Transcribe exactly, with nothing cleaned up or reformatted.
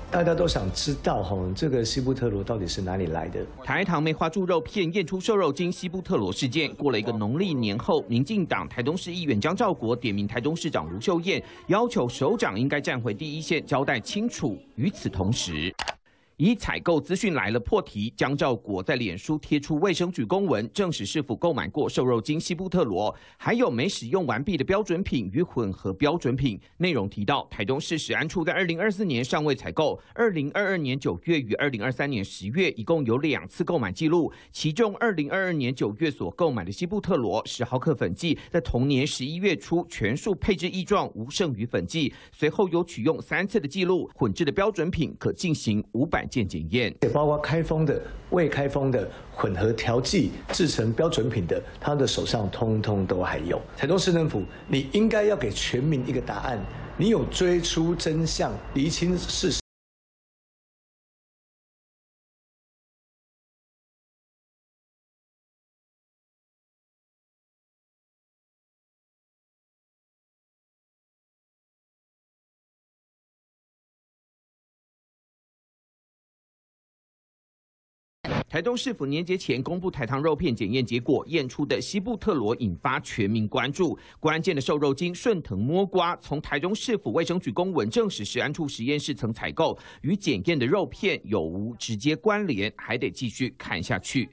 大家都想知道哈，这个西布特罗到底是哪里来的？ 台糖梅花猪肉片验出瘦肉精西布特罗事件，过了一个农历年后，民进党台东市议员江兆国点名台东市长卢秀燕，要求首长应该站回第一线，交代清楚。与此同时，以采购资讯来了破题，江兆国在脸书贴出卫生局公文，证实是否购买过瘦肉精西布特罗，还有没使用完毕的标准品与混合标准品。内容提到，台东市食安处在二零二四年尚未采购，二零二二年九月与二零二三年十月一共有两次购买记录，其中二零二二年九月所购买的西布特罗十毫克粉剂，在同年十一月初全数配置异状，无剩余粉剂，随后有取用三次的记录，混制的标准品可进行五百件检验， 也包括开封的、未开封的、混合调剂制成标准品的，他的手上通通都还有。台东市政府，你应该要给全民一个答案，你有追出真相、厘清事实。 台东市府年节前公布台糖肉片检验结果，验出的西布特罗引发全民关注。关键的瘦肉精顺藤摸瓜，从台中市府卫生局公文证实食安处实验室曾采购，与检验的肉片有无直接关联，还得继续看下去。